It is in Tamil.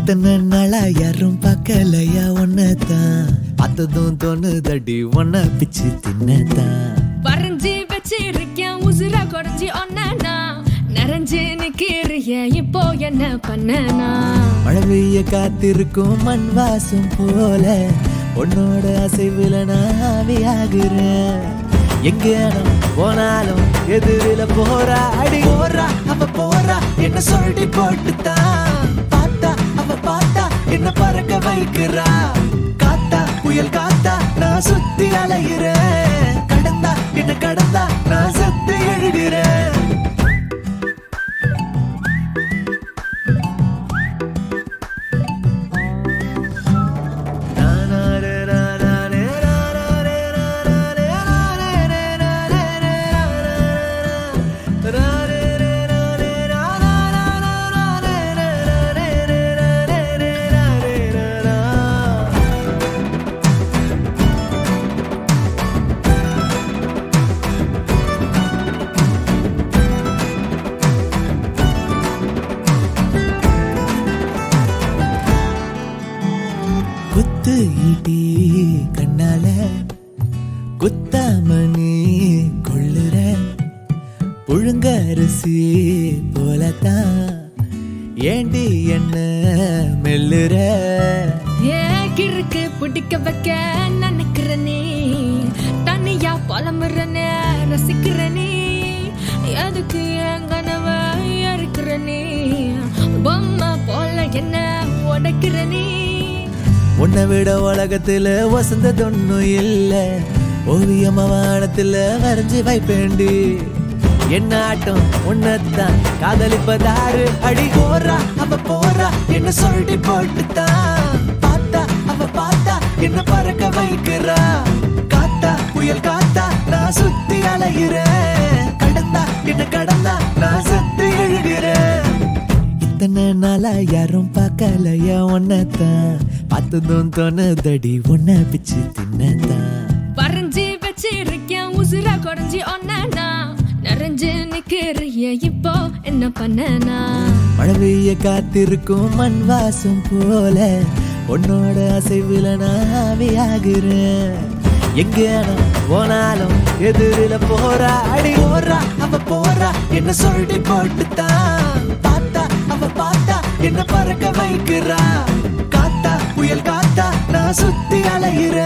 இத்தனை நாளா யாரும் பார்க்கலையா ஒன்னதான் பார்த்ததும் தோணுதடி ஒன்ன பிச்சு தின்னதான் வரைஞ்சி வச்சிருக்கேன் உசுர குறைஞ்சி ஒன்னா நிறைஞ்சு நிக்கிறிய இப்போ என்ன பண்ணனா மழை பெய்ய காத்திருக்கும் மண் வாசம் போல உன்னோட அசைவுல நான் ஆவியாகிறேன் எங்க நான் போனாலும் எதிரில போறா அடி ஓரா அவ போறா என்ன சொல்லி போட்டுத்தான் பார்த்தா அவ பார்த்தா என்ன பறக்க வைக்கிறா காத்தா புயல் காத்தா நான் சுத்தி அலைகிறேன் கடந்தா என்ன கடந்தா நான் சத்து எழுகிறேன் குத்து ஈட்டி கண்ணால குத்தாமணி கொள்ளுற புழுங்க அரிசி போலத்தான் ஏண்டி என்ன மெல்லுற கிறுக்கு பிடிக்க வைக்க நினைக்கிற நீ தனியா புலம்புறனே ரசிக்கிற நீ எதுக்கு என் கனவ இருக்கிற நீ பொம்மை போல என்ன உடைக்கிற நீ உன்னை விட உலகத்துல வசந்ததொன்னும் இல்ல ஓவியம் வானத்துல வரைஞ்சி வைப்பேண்டி என்ன ஆட்டம் உன்னத்தான் காதலிப்பதாரு அடி போறா அவ போறா என்ன சொல்லி போட்டுத்தான் பார்த்தா அவ பார்த்தா என்ன பறக்க வைக்கிறா காத்தா புயல் காத்தா நான் சுத்தி அலைகிறேன் கடந்தா என்ன கடந்தா நான் சத்து எழுகிறேன் இத்தனை நாளா யாரும் பார்க்கலையா ஒன்னதான் பார்த்ததும் தோணுதடி ஒன்ன பிச்சு தின்னதான் வரைஞ்சி வச்சிருக்கேன் உசுர குறைஞ்சி ஒன்னா நிறைஞ்சு நிக்கிறிய இப்போ என்ன பண்ணனா மழை பெய்ய காத்திருக்கும் மண் வாசம் போல உன்னோட அசைவுல நான் ஆவியாகிறேன் எங்க நான் போனாலும் எதிரில போறா அடி ஓரா அவ போறா என்ன சொல்லி போட்டுத்தான் பார்த்தா அவ பார்த்தா என்ன பறக்க வைக்கிறா காத்தா புயல் காத்தா நான் சுத்தி அலைகிறேன்